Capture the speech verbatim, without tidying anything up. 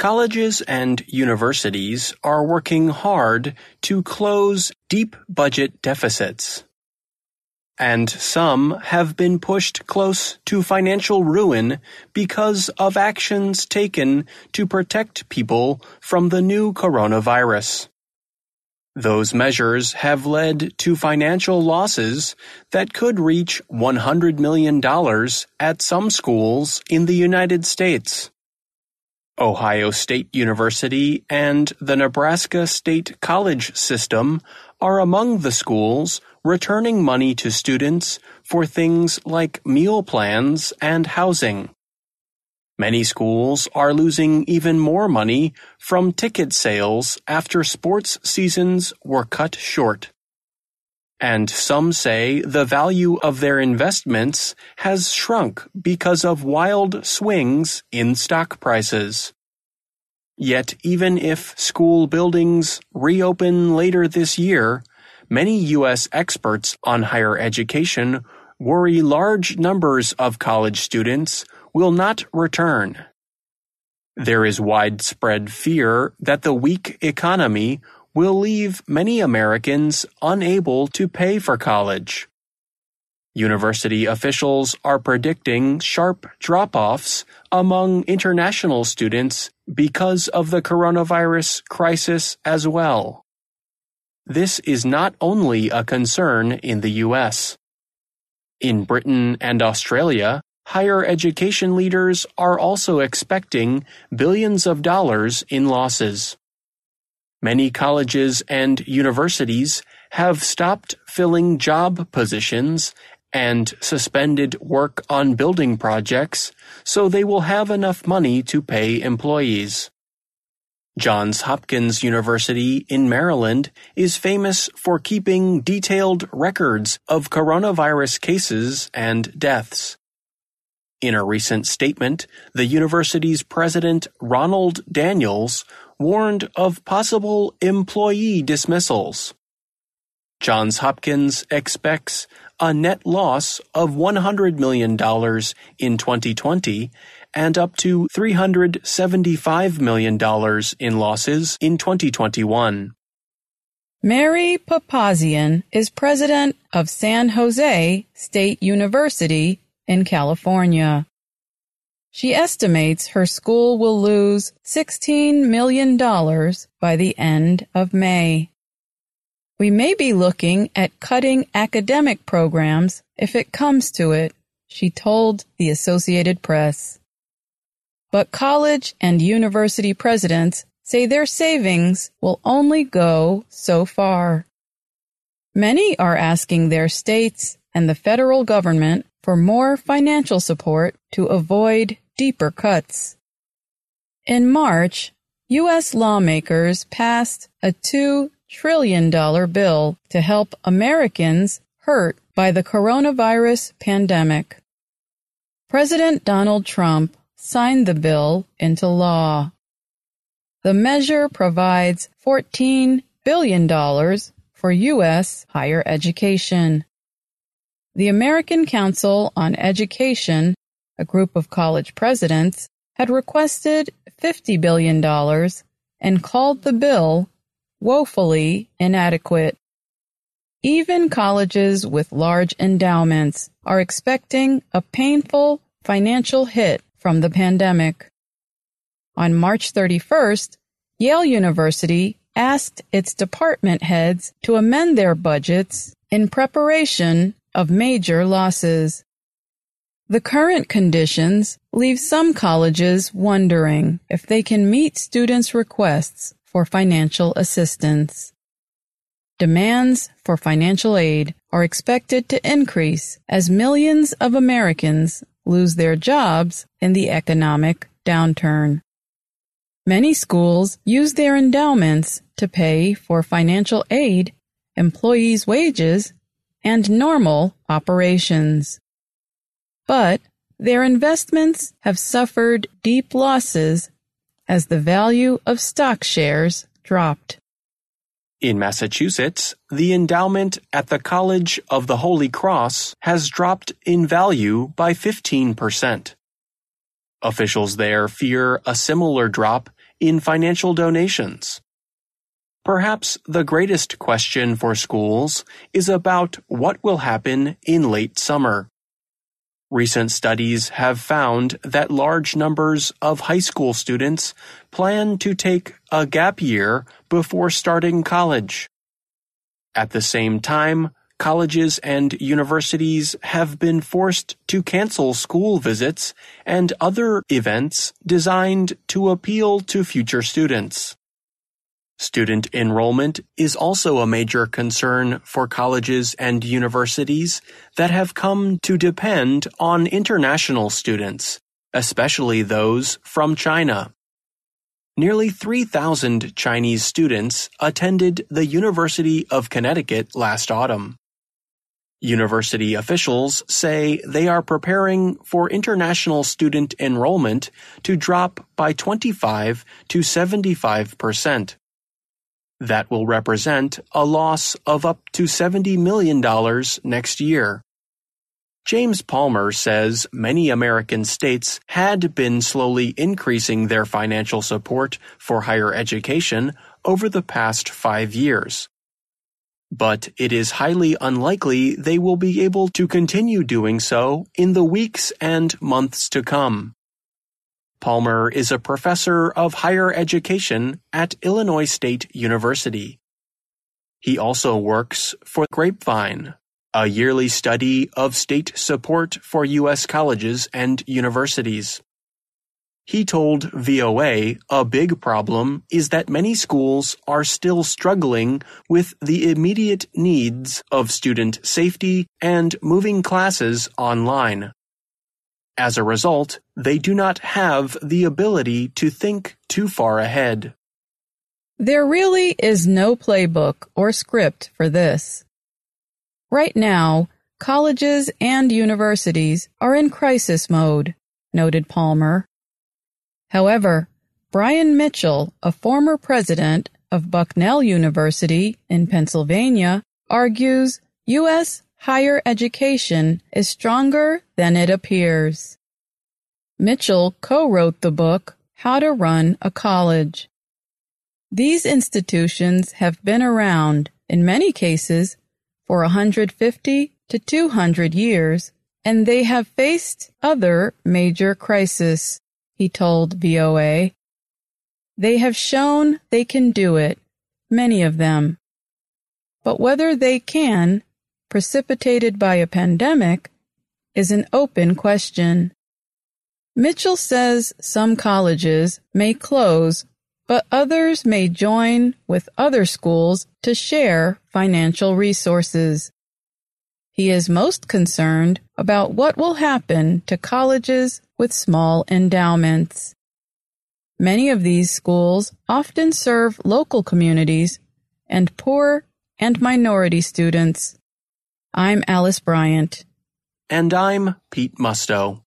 Colleges and universities are working hard to close deep budget deficits. And some have been pushed close to financial ruin because of actions taken to protect people from the new coronavirus. Those measures have led to financial losses that could reach one hundred million dollars at some schools in the United States. Ohio State University and the Nebraska State College system are among the schools returning money to students for things like meal plans and housing. Many schools are losing even more money from ticket sales after sports seasons were cut short. And some say the value of their investments has shrunk because of wild swings in stock prices. Yet even if school buildings reopen later this year, many U S experts on higher education worry large numbers of college students will not return. There is widespread fear that the weak economy will leave many Americans unable to pay for college. University officials are predicting sharp drop-offs among international students because of the coronavirus crisis as well. This is not only a concern in the U S. In Britain and Australia, higher education leaders are also expecting billions of dollars in losses. Many colleges and universities have stopped filling job positions and suspended work on building projects so they will have enough money to pay employees. Johns Hopkins University in Maryland is famous for keeping detailed records of coronavirus cases and deaths. In a recent statement, the university's president, Ronald Daniels, warned of possible employee dismissals. Johns Hopkins expects a net loss of one hundred million dollars in twenty twenty and up to three hundred seventy-five million dollars in losses in twenty twenty-one. Mary Papazian is president of San Jose State University in California. She estimates her school will lose sixteen million dollars by the end of May. We may be looking at cutting academic programs if it comes to it, she told the Associated Press. But college and university presidents say their savings will only go so far. Many are asking their states and the federal government for more financial support to avoid deeper cuts. In March, U S lawmakers passed a two trillion dollars bill to help Americans hurt by the coronavirus pandemic. President Donald Trump signed the bill into law. The measure provides fourteen billion dollars for U S higher education. The American Council on Education, a group of college presidents, had requested fifty billion dollars and called the bill woefully inadequate. Even colleges with large endowments are expecting a painful financial hit from the pandemic. On March thirty-first, Yale University asked its department heads to amend their budgets in preparation of major losses. The current conditions leave some colleges wondering if they can meet students' requests for financial assistance. Demands for financial aid are expected to increase as millions of Americans lose their jobs in the economic downturn. Many schools use their endowments to pay for financial aid, employees' wages, and normal operations. But their investments have suffered deep losses as the value of stock shares dropped. In Massachusetts, the endowment at the College of the Holy Cross has dropped in value by fifteen percent. Officials there fear a similar drop in financial donations. Perhaps the greatest question for schools is about what will happen in late summer. Recent studies have found that large numbers of high school students plan to take a gap year before starting college. At the same time, colleges and universities have been forced to cancel school visits and other events designed to appeal to future students. Student enrollment is also a major concern for colleges and universities that have come to depend on international students, especially those from China. Nearly three thousand Chinese students attended the University of Connecticut last autumn. University officials say they are preparing for international student enrollment to drop by twenty-five to seventy-five percent. That will represent a loss of up to seventy million dollars next year. James Palmer says many American states had been slowly increasing their financial support for higher education over the past five years. But it is highly unlikely they will be able to continue doing so in the weeks and months to come. Palmer is a professor of higher education at Illinois State University. He also works for Grapevine, a yearly study of state support for U S colleges and universities. He told V O A a big problem is that many schools are still struggling with the immediate needs of student safety and moving classes online. As a result, they do not have the ability to think too far ahead. There really is no playbook or script for this. Right now, colleges and universities are in crisis mode, noted Palmer. However, Brian Mitchell, a former president of Bucknell University in Pennsylvania, argues U S higher education is stronger than it appears. Mitchell co-wrote the book, How to Run a College. These institutions have been around, in many cases, for one hundred fifty to two hundred years, and they have faced other major crises, he told V O A. They have shown they can do it, many of them. But whether they can, precipitated by a pandemic, is an open question. Mitchell says some colleges may close, but others may join with other schools to share financial resources. He is most concerned about what will happen to colleges with small endowments. Many of these schools often serve local communities and poor and minority students. I'm Alice Bryant. And I'm Pete Musto.